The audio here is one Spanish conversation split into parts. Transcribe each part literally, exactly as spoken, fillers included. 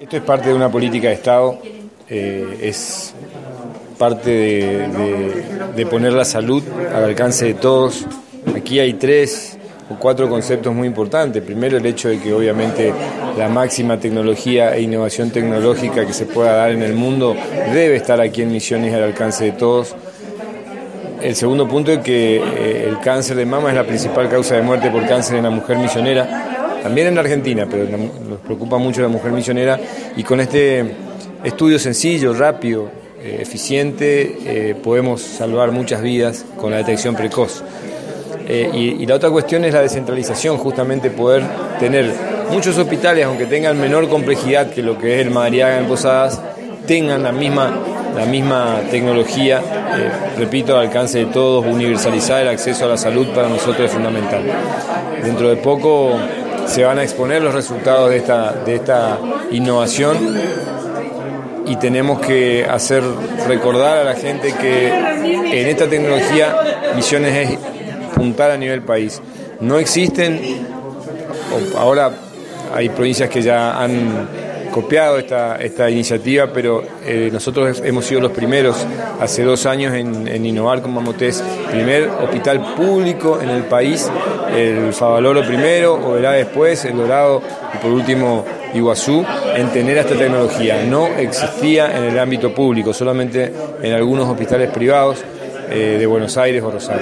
Esto es parte de una política de Estado, eh, es parte de, de, de poner la salud al alcance de todos. Aquí hay tres o cuatro conceptos muy importantes. Primero, el hecho de que obviamente la máxima tecnología e innovación tecnológica que se pueda dar en el mundo debe estar aquí en Misiones al alcance de todos. El segundo punto es que eh, el cáncer de mama es la principal causa de muerte por cáncer en la mujer misionera, también en la Argentina, pero la, nos preocupa mucho la mujer misionera, y con este estudio sencillo, rápido, eh, eficiente, eh, podemos salvar muchas vidas con la detección precoz. Eh, y, y la otra cuestión es la descentralización, justamente poder tener muchos hospitales, aunque tengan menor complejidad que lo que es el Madariaga en Posadas, tengan la misma, la misma tecnología, eh, repito, al alcance de todos. Universalizar el acceso a la salud para nosotros es fundamental. Dentro de poco se van a exponer los resultados de esta, de esta innovación, y tenemos que hacer recordar a la gente que en esta tecnología Misiones es puntal a nivel país. No existen, ahora hay provincias que ya han copiado esta, esta iniciativa, pero eh, nosotros hemos sido los primeros hace dos años en, en innovar con Mamotés, primer hospital público en el país, el Favaloro primero, Oberá después, El Dorado y por último Iguazú, en tener esta tecnología. No existía en el ámbito público, solamente en algunos hospitales privados eh, de Buenos Aires o Rosario.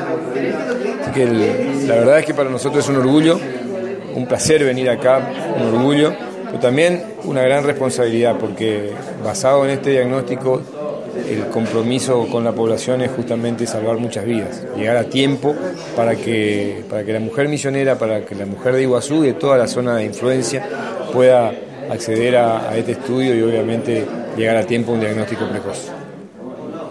Así que el, la verdad es que para nosotros es un orgullo, un placer venir acá, un orgullo, pero también una gran responsabilidad, porque basado en este diagnóstico el compromiso con la población es justamente salvar muchas vidas, llegar a tiempo para que, para que la mujer misionera, para que la mujer de Iguazú y de toda la zona de influencia pueda acceder a, a este estudio y obviamente llegar a tiempo a un diagnóstico precoz.